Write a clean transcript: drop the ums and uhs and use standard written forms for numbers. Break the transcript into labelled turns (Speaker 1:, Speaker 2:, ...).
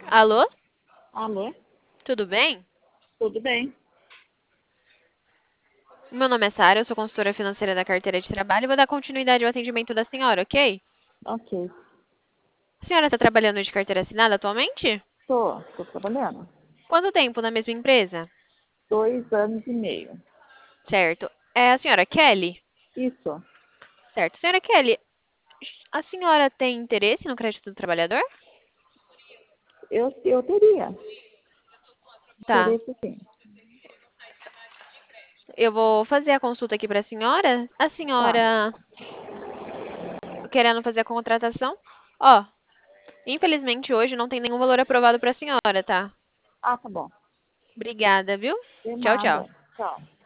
Speaker 1: Alô?
Speaker 2: Alô?
Speaker 1: Tudo bem?
Speaker 2: Tudo bem?
Speaker 1: Meu nome é Sara, eu sou consultora financeira da carteira de trabalho e vou dar continuidade ao atendimento da senhora, ok?
Speaker 2: Ok.
Speaker 1: A senhora está trabalhando de carteira assinada atualmente?
Speaker 2: Tô trabalhando.
Speaker 1: Quanto tempo na mesma empresa?
Speaker 2: 2 anos e meio.
Speaker 1: Certo. É a senhora Kelly?
Speaker 2: Isso.
Speaker 1: Certo. Senhora Kelly, a senhora tem interesse no crédito do trabalhador?
Speaker 2: Eu teria.
Speaker 1: Tá.
Speaker 2: Interesse sim.
Speaker 1: Eu vou fazer a consulta aqui para a senhora. A
Speaker 2: Tá.
Speaker 1: senhora querendo fazer a contratação? Ó, infelizmente hoje não tem nenhum valor aprovado para a senhora, tá?
Speaker 2: Ah, tá bom.
Speaker 1: Obrigada, viu?
Speaker 2: De
Speaker 1: Tchau, tchau.
Speaker 2: nada. Tchau.